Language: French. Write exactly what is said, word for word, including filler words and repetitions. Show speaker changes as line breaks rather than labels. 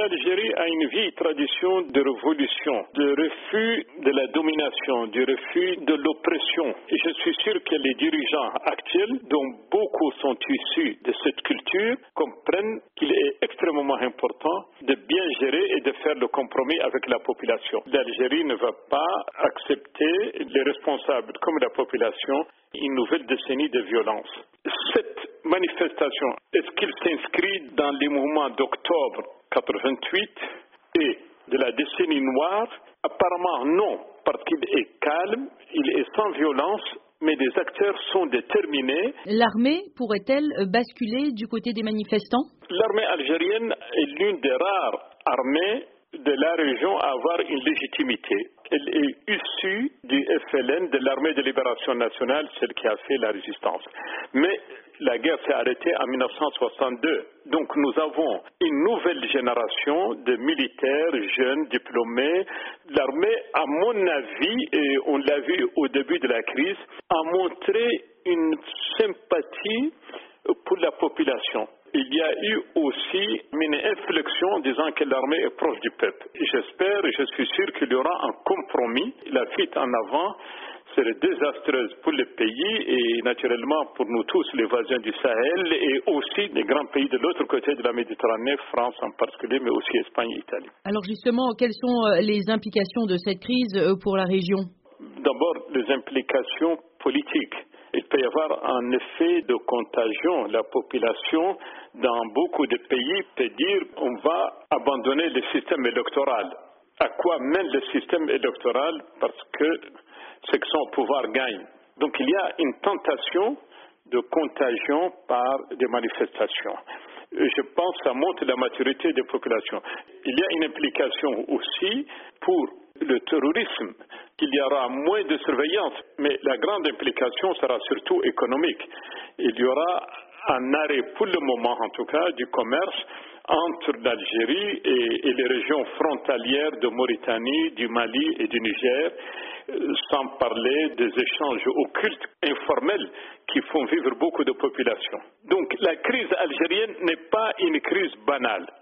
L'Algérie a une vieille tradition de révolution, de refus de la domination, du refus de l'oppression. Et je suis sûr que les dirigeants actuels, dont beaucoup sont issus de cette culture, comprennent qu'il est extrêmement important de bien gérer et de faire le compromis avec la population. L'Algérie ne va pas accepter les responsables comme la population une nouvelle décennie de violence. Cette manifestation, est-ce qu'il s'inscrit dans les mouvements d'octobre quatre-vingt-huit et de la décennie noire? Apparemment non, parce qu'il est calme, il est sans violence, mais les acteurs sont déterminés.
L'armée pourrait-elle basculer du côté des manifestants?
L'armée algérienne est l'une des rares armées de la région à avoir une légitimité. Elle est issue du F L N, de l'armée de libération nationale, celle qui a fait la résistance. Mais la guerre s'est arrêtée en mille neuf cent soixante-deux. Donc nous avons une nouvelle génération de militaires jeunes, diplômés. L'armée, à mon avis, et on l'a vu au début de la crise, a montré une sympathie pour la population. Il y a eu aussi une inflexion en disant que l'armée est proche du peuple. J'espère et je suis sûr qu'il y aura un compromis. La fuite en avant serait désastreuse pour le pays et naturellement pour nous tous, les voisins du Sahel et aussi les grands pays de l'autre côté de la Méditerranée, France en particulier, mais aussi Espagne et Italie.
Alors justement, quelles sont les implications de cette crise pour la région?
D'abord, les implications politiques. Il peut y avoir un effet de contagion. La population, dans beaucoup de pays, peut dire on va abandonner le système électoral. À quoi mène le système électoral? Parce que ceux qui sont au pouvoir gagnent. Donc il y a une tentation de contagion par des manifestations. Je pense que ça montre la maturité des populations. Il y a une implication aussi pour le terrorisme, qu'il y aura moins de surveillance, mais la grande implication sera surtout économique. Il y aura un arrêt, pour le moment en tout cas, du commerce entre l'Algérie et, et les régions frontalières de Mauritanie, du Mali et du Niger, sans parler des échanges occultes, informels, qui font vivre beaucoup de populations. Donc la crise algérienne n'est pas une crise banale.